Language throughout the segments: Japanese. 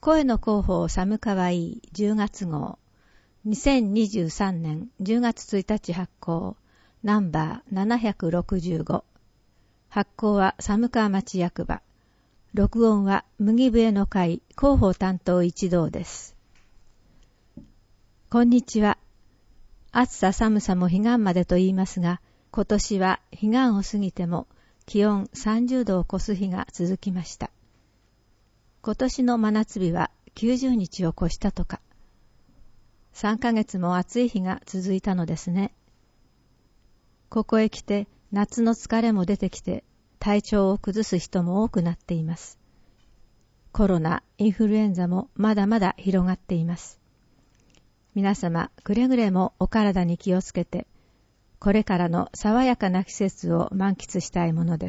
声の広報寒かわいい10月号2023年10月1日発行ナンバー765発行は寒川町役場録音は麦笛の会広報担当一同です。こんにちは。暑さ寒さも彼岸までと言いますが、今年は彼岸を過ぎても気温30度を超す日が続きました。今年の真夏日は90日を超したとか、3ヶ月も暑い日が続いたのですね。ここへ来て夏の疲れも出てきて体調を崩す人も多くなっています。コロナ、インフルエンザもまだまだ広がっています。皆様、くれぐれもお体に気をつけて、これからの爽やかな季節を満喫したいものです。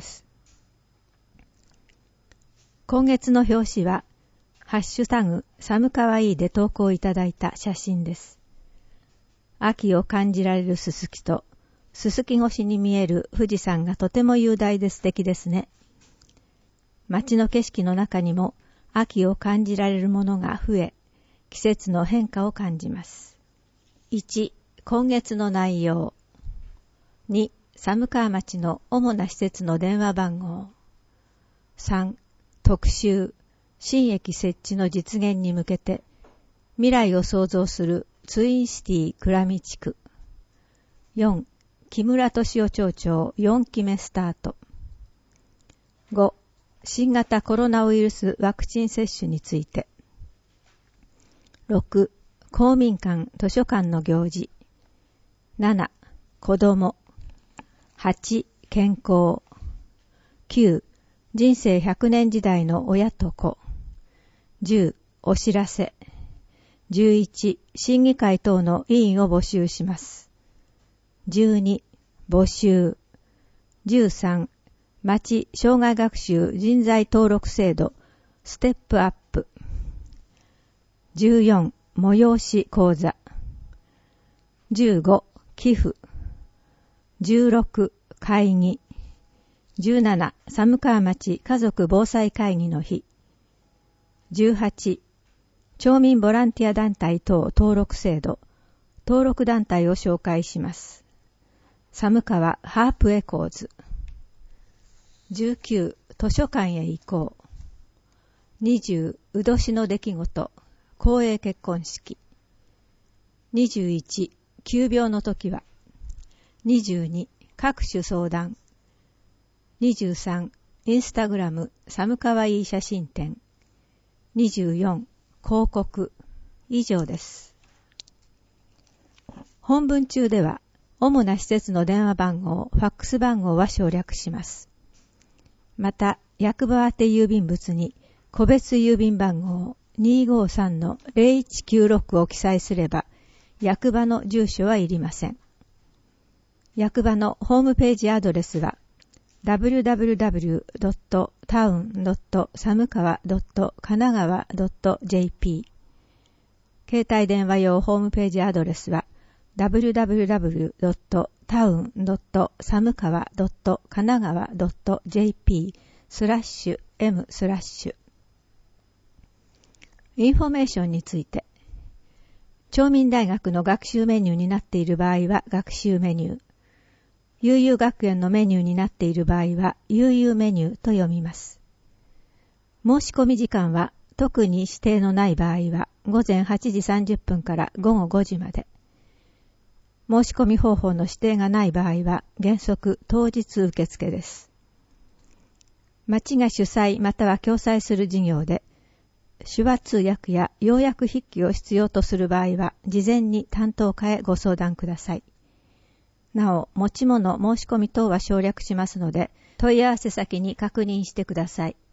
今月の表紙は、ハッシュタグ寒かわいいで投稿いただいた写真です。秋を感じられるすすきと、すすき越しに見える富士山がとても雄大で素敵ですね。街の景色の中にも秋を感じられるものが増え、季節の変化を感じます。1、今月の内容。2、寒川町の主な施設の電話番号。3、特集、新駅設置の実現に向けて、未来を創造するツインシティ倉見地区。4、木村敏夫町長4期目スタート。5、新型コロナウイルスワクチン接種について。6、公民館図書館の行事。7、子供。8、健康。9、人生100年時代の親と子。10、お知らせ。11、審議会等の委員を募集します。12、募集。13、町障害学習人材登録制度ステップアップ。14、催し講座。15、寄付。16、会議。17、寒川町家族防災会議の日。18、町民ボランティア団体等登録制度、登録団体を紹介します。寒川ハープエコーズ。19、図書館へ行こう。20、うどしの出来事、公営結婚式。21、急病の時は。22、各種相談。23、インスタグラム寒かわいい写真展。24、広告。以上です。本文中では、主な施設の電話番号、ファックス番号は省略します。また、役場宛て郵便物に、個別郵便番号 253-0196 を記載すれば、役場の住所はいりません。役場のホームページアドレスは、www.town.samkawa.kanagawa.jp 携帯電話用ホームページアドレスは www.town.samkawa.kanagawa.jp/m/ インフォメーションについて町民大学の学習メニューになっている場合は学習メニュー悠々学園のメニューになっている場合は悠々メニューと読みます。申し込み時間は特に指定のない場合は午前8時30分から午後5時まで。申し込み方法の指定がない場合は原則当日受付です。町が主催または共催する事業で手話通訳や要約筆記を必要とする場合は事前に担当課へご相談ください。なお、持ち物、申し込み等は省略しますので、問い合わせ先に確認してください。